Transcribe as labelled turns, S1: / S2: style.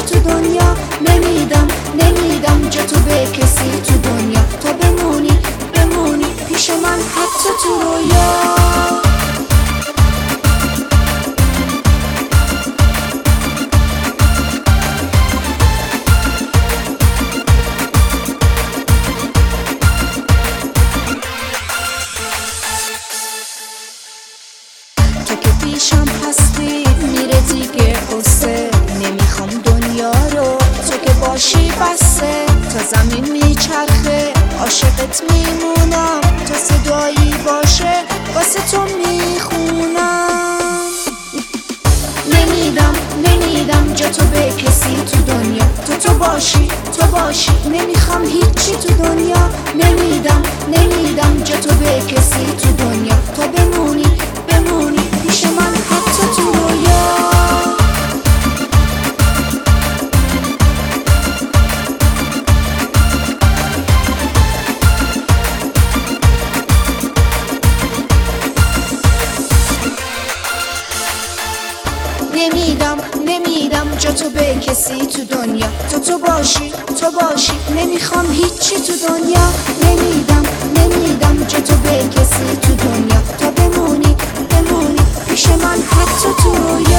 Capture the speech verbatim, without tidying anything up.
S1: تو دنیا. نمیدم نمیدم جا تو به کسی تو دنیا، تا بمونی بمونی پیش من حتی تو رویا. تو که پیشم هستی میره دیگه قصه، نمیخوام دنیا رو تو که باشی بسه. تا زمین میچرخه عاشقت میمونم، تا صدایی باشه واسه تو میخونم. نمیدم نمیدم جا تو به کسی تو دنیا، تو تو باشی تو باشی نمیخوام هیچی تو دنیا. نمیدم نمیدم جا تو به کسی تو دنیا، تا بمونی بمونی پیش من حتی تو رویا. نمیدم نمیدم جا تو به کسی تو دنیا، تو تو باشی تو باشی نمیخوام هیچی تو دنیا. نمیدم نمیدم جا تو به کسی تو دنیا، تا بمونی بمونی پیش من حتی تو رویا.